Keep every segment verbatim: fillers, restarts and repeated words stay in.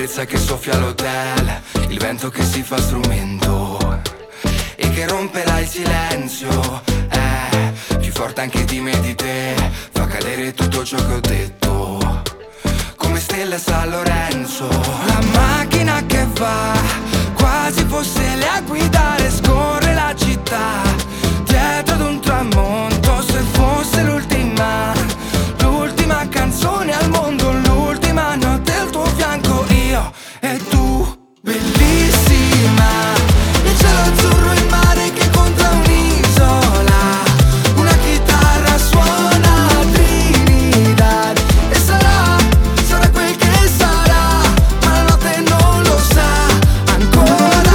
brezza che soffia all'hotel, il vento che si fa strumento e che romperà il silenzio, eh, più forte anche di me e di te, fa cadere tutto ciò che ho detto, come stelle a San Lorenzo. La macchina che va, quasi fosse lei a guidare, scorre la città, dietro ad un tramonto, se fosse l'ultima, l'ultima canzone al mondo, l'ultima notte al tuo fianco, io e tu, bellissima, il cielo azzurro, il mare che contra un'isola, una chitarra suona Trinidad, e sarà, sarà quel che sarà, ma la notte non lo sa ancora.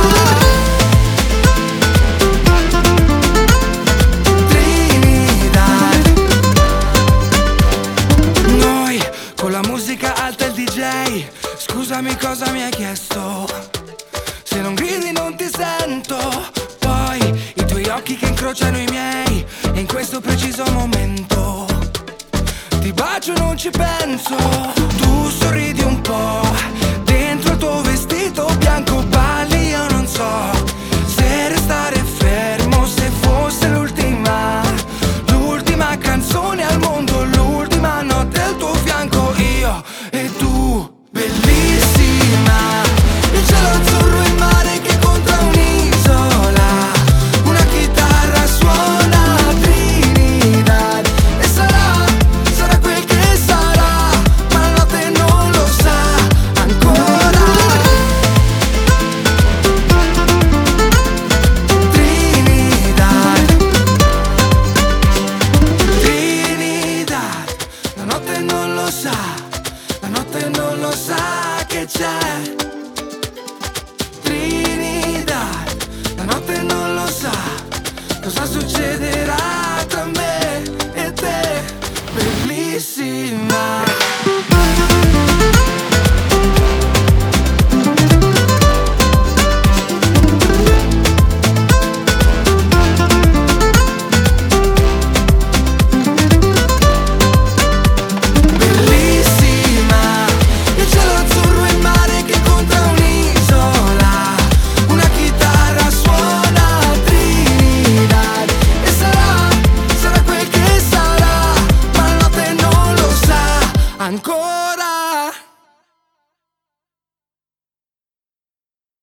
Trinidad, noi con la musica alta e il D J, scusami cosa mi hai chiesto, se non gridi non ti sento, poi i tuoi occhi che incrociano i miei, e in questo preciso momento ti bacio e non ci penso, tu sorridi